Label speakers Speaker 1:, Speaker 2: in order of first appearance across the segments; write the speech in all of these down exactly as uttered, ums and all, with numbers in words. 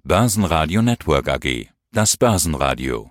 Speaker 1: Börsenradio Network A G. Das Börsenradio.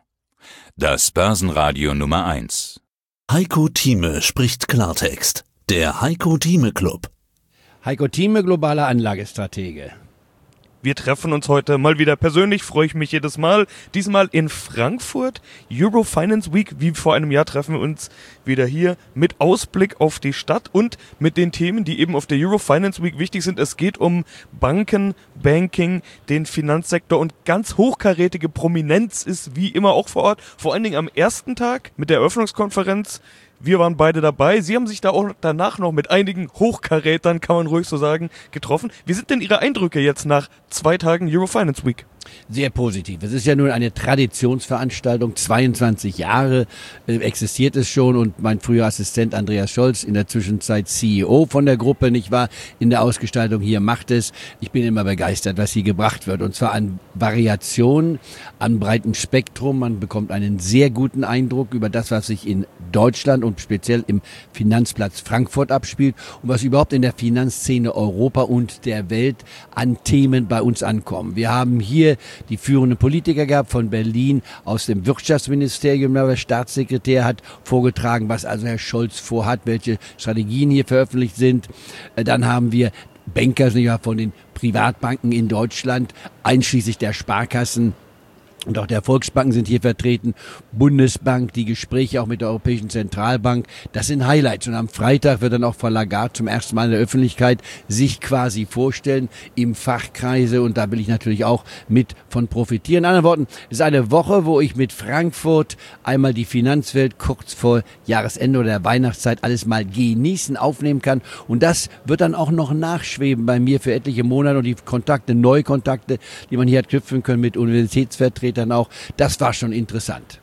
Speaker 1: Das Börsenradio Nummer eins.
Speaker 2: Heiko Thieme spricht Klartext. Der Heiko Thieme Club.
Speaker 3: Heiko Thieme, globaler Anlagestratege.
Speaker 4: Wir treffen uns heute mal wieder persönlich, freue ich mich jedes Mal. Diesmal in Frankfurt, Euro Finance Week, wie vor einem Jahr treffen wir uns wieder hier mit Ausblick auf die Stadt und mit den Themen, die eben auf der Euro Finance Week wichtig sind. Es geht um Banken, Banking, den Finanzsektor und ganz hochkarätige Prominenz ist wie immer auch vor Ort. Vor allen Dingen am ersten Tag mit der Eröffnungskonferenz. Wir waren beide dabei. Sie haben sich da auch danach noch mit einigen Hochkarätern, kann man ruhig so sagen, getroffen. Wie sind denn Ihre Eindrücke jetzt nach zwei Tagen Euro Finance Week?
Speaker 3: Sehr positiv. Es ist ja nun eine Traditionsveranstaltung. zweiundzwanzig Jahre äh, existiert es schon und mein früherer Assistent Andreas Scholz, in der Zwischenzeit C E O von der Gruppe, nicht wahr, in der Ausgestaltung hier macht es. Ich bin immer begeistert, was hier gebracht wird. Und zwar an Variationen, an breitem Spektrum. Man bekommt einen sehr guten Eindruck über das, was sich in Deutschland und speziell im Finanzplatz Frankfurt abspielt und was überhaupt in der Finanzszene Europa und der Welt an Themen bei uns ankommen. Wir haben hier die führenden Politiker gehabt von Berlin aus dem Wirtschaftsministerium. Der Staatssekretär hat vorgetragen, was also Herr Scholz vorhat, welche Strategien hier veröffentlicht sind. Dann haben wir Banker von den Privatbanken in Deutschland, einschließlich der Sparkassen und auch der Volksbanken sind hier vertreten, Bundesbank, die Gespräche auch mit der Europäischen Zentralbank, das sind Highlights. Und am Freitag wird dann auch Frau Lagarde zum ersten Mal in der Öffentlichkeit sich quasi vorstellen im Fachkreise und da will ich natürlich auch mit von profitieren. In anderen Worten, es ist eine Woche, wo ich mit Frankfurt einmal die Finanzwelt kurz vor Jahresende oder der Weihnachtszeit alles mal genießen, aufnehmen kann und das wird dann auch noch nachschweben bei mir für etliche Monate und die Kontakte, Neukontakte, die man hier hat knüpfen können mit Universitätsvertretern dann auch, das war schon interessant.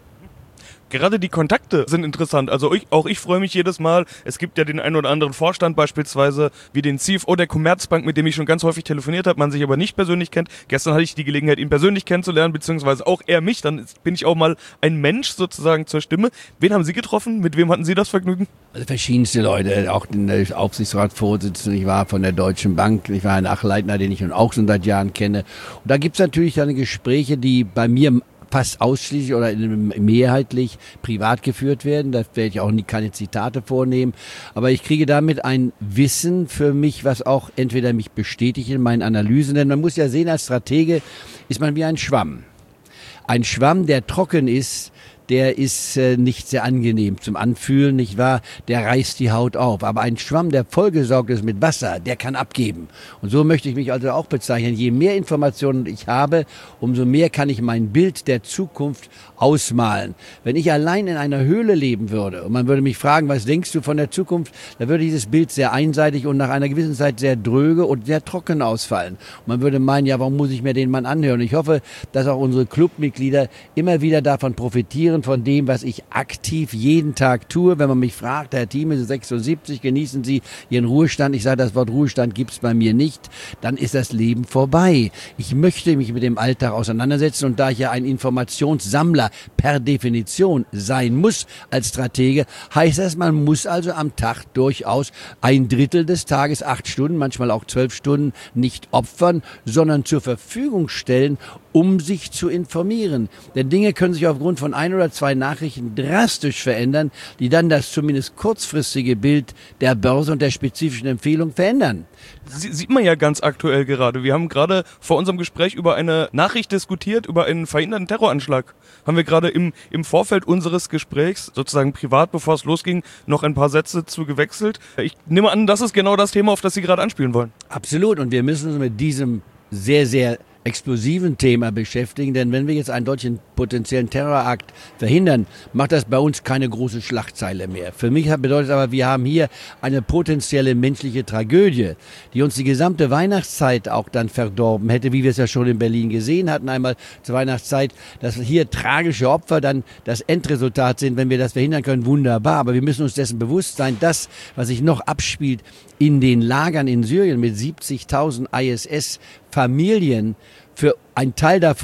Speaker 4: Gerade die Kontakte sind interessant. Also ich, auch ich freue mich jedes Mal. Es gibt ja den einen oder anderen Vorstand beispielsweise, wie den C F O der Commerzbank, mit dem ich schon ganz häufig telefoniert habe, man sich aber nicht persönlich kennt. Gestern hatte ich die Gelegenheit, ihn persönlich kennenzulernen, beziehungsweise auch er mich. Dann bin ich auch mal ein Mensch sozusagen zur Stimme. Wen haben Sie getroffen? Mit wem hatten Sie das Vergnügen?
Speaker 3: Also verschiedenste Leute, auch den Aufsichtsratsvorsitzenden, ich war von der Deutschen Bank, ich war ein Achleitner, den ich nun auch schon seit Jahren kenne. Und da gibt's natürlich dann Gespräche, die bei mir fast ausschließlich oder mehrheitlich privat geführt werden. Da werde ich auch nie keine Zitate vornehmen. Aber ich kriege damit ein Wissen für mich, was auch entweder mich bestätigt in meinen Analysen. Denn man muss ja sehen, als Stratege ist man wie ein Schwamm. Ein Schwamm, der trocken ist, der ist äh, nicht sehr angenehm zum Anfühlen, nicht wahr? Der reißt die Haut auf. Aber ein Schwamm, der vollgesaugt ist mit Wasser, der kann abgeben. Und so möchte ich mich also auch bezeichnen. Je mehr Informationen ich habe, umso mehr kann ich mein Bild der Zukunft ausmalen. Wenn ich allein in einer Höhle leben würde und man würde mich fragen, was denkst du von der Zukunft, dann würde dieses Bild sehr einseitig und nach einer gewissen Zeit sehr dröge und sehr trocken ausfallen. Und man würde meinen, ja, warum muss ich mir den Mann anhören? Ich hoffe, dass auch unsere Clubmitglieder immer wieder davon profitieren, von dem, was ich aktiv jeden Tag tue. Wenn man mich fragt, Herr Thieme, Sie sind sechsundsiebzig, genießen Sie Ihren Ruhestand? Ich sage, das Wort Ruhestand gibt es bei mir nicht. Dann ist das Leben vorbei. Ich möchte mich mit dem Alltag auseinandersetzen und da ich ja ein Informationssammler per Definition sein muss als Stratege, heißt das, man muss also am Tag durchaus ein Drittel des Tages, acht Stunden, manchmal auch zwölf Stunden, nicht opfern, sondern zur Verfügung stellen, um sich zu informieren. Denn Dinge können sich aufgrund von ein oder zwei Nachrichten drastisch verändern, die dann das zumindest kurzfristige Bild der Börse und der spezifischen Empfehlung verändern.
Speaker 4: Sie, sieht man ja ganz aktuell gerade. Wir haben gerade vor unserem Gespräch über eine Nachricht diskutiert, über einen verhinderten Terroranschlag. Haben wir gerade im, im Vorfeld unseres Gesprächs, sozusagen privat, bevor es losging, noch ein paar Sätze zu gewechselt. Ich nehme an, das ist genau das Thema, auf das Sie gerade anspielen wollen.
Speaker 3: Absolut. Und wir müssen uns mit diesem sehr, sehr explosiven Thema beschäftigen, denn wenn wir jetzt einen solchen potenziellen Terrorakt verhindern, macht das bei uns keine große Schlagzeile mehr. Für mich bedeutet aber, wir haben hier eine potenzielle menschliche Tragödie, die uns die gesamte Weihnachtszeit auch dann verdorben hätte, wie wir es ja schon in Berlin gesehen hatten, einmal zur Weihnachtszeit, dass hier tragische Opfer dann das Endresultat sind. Wenn wir das verhindern können, wunderbar, aber wir müssen uns dessen bewusst sein, das, was sich noch abspielt in den Lagern in Syrien mit siebzigtausend I S S-Familien, für ein Teil davon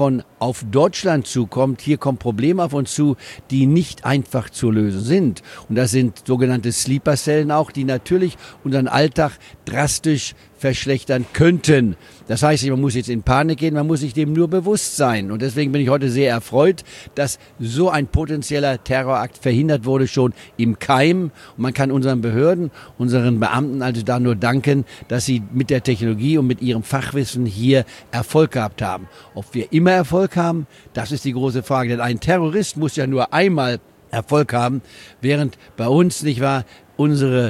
Speaker 3: auf Deutschland zukommt. Hier kommen Probleme auf uns zu, die nicht einfach zu lösen sind. Und das sind sogenannte Sleeper-Zellen auch, die natürlich unseren Alltag drastisch verschlechtern könnten. Das heißt, man muss jetzt in Panik gehen, man muss sich dem nur bewusst sein. Und deswegen bin ich heute sehr erfreut, dass so ein potenzieller Terrorakt verhindert wurde, schon im Keim. Und man kann unseren Behörden, unseren Beamten also da nur danken, dass sie mit der Technologie und mit ihrem Fachwissen hier Erfolg gehabt haben. Ob wir immer Erfolg haben, das ist die große Frage. Denn ein Terrorist muss ja nur einmal Erfolg haben, während bei uns, nicht wahr, unsere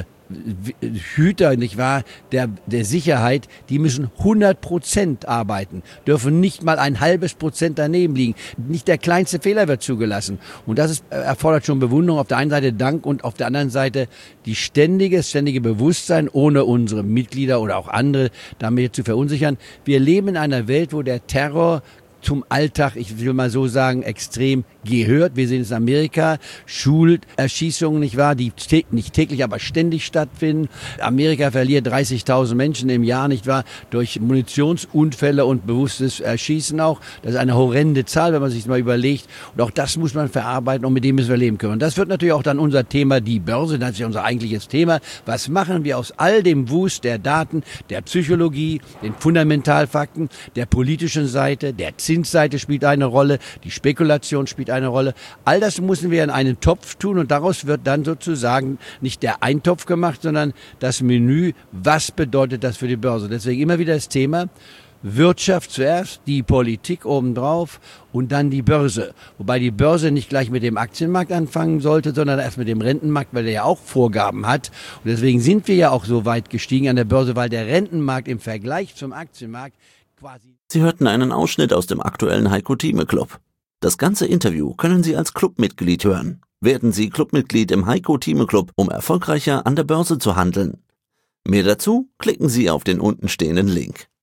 Speaker 3: Hüter, nicht wahr, der, der Sicherheit, die müssen hundert Prozent arbeiten, dürfen nicht mal ein halbes Prozent daneben liegen. Nicht der kleinste Fehler wird zugelassen. Und das ist, erfordert schon Bewunderung. Auf der einen Seite Dank und auf der anderen Seite die ständige, ständige Bewusstsein, ohne unsere Mitglieder oder auch andere damit zu verunsichern. Wir leben in einer Welt, wo der Terror zum Alltag, ich will mal so sagen, extrem gehört. Wir sehen es in Amerika, Schulerschießungen, nicht wahr, die nicht täglich, aber ständig stattfinden. Amerika verliert dreißigtausend Menschen im Jahr, nicht wahr, durch Munitionsunfälle und bewusstes Erschießen auch. Das ist eine horrende Zahl, wenn man sich das mal überlegt. Und auch das muss man verarbeiten und mit dem müssen wir leben können. Und das wird natürlich auch dann unser Thema, die Börse, das ist ja unser eigentliches Thema. Was machen wir aus all dem Wust der Daten, der Psychologie, den Fundamentalfakten, der politischen Seite, der Zinsseite spielt eine Rolle, die Spekulation spielt eine Rolle. All das müssen wir in einen Topf tun und daraus wird dann sozusagen nicht der Eintopf gemacht, sondern das Menü, was bedeutet das für die Börse. Deswegen immer wieder das Thema Wirtschaft zuerst, die Politik obendrauf und dann die Börse. Wobei die Börse nicht gleich mit dem Aktienmarkt anfangen sollte, sondern erst mit dem Rentenmarkt, weil der ja auch Vorgaben hat. Und deswegen sind wir ja auch so weit gestiegen an der Börse, weil der Rentenmarkt im Vergleich zum Aktienmarkt quasi...
Speaker 2: Sie hörten einen Ausschnitt aus dem aktuellen Heiko Thieme Club. Das ganze Interview können Sie als Clubmitglied hören. Werden Sie Clubmitglied im Heiko Thieme Club, um erfolgreicher an der Börse zu handeln. Mehr dazu klicken Sie auf den untenstehenden Link.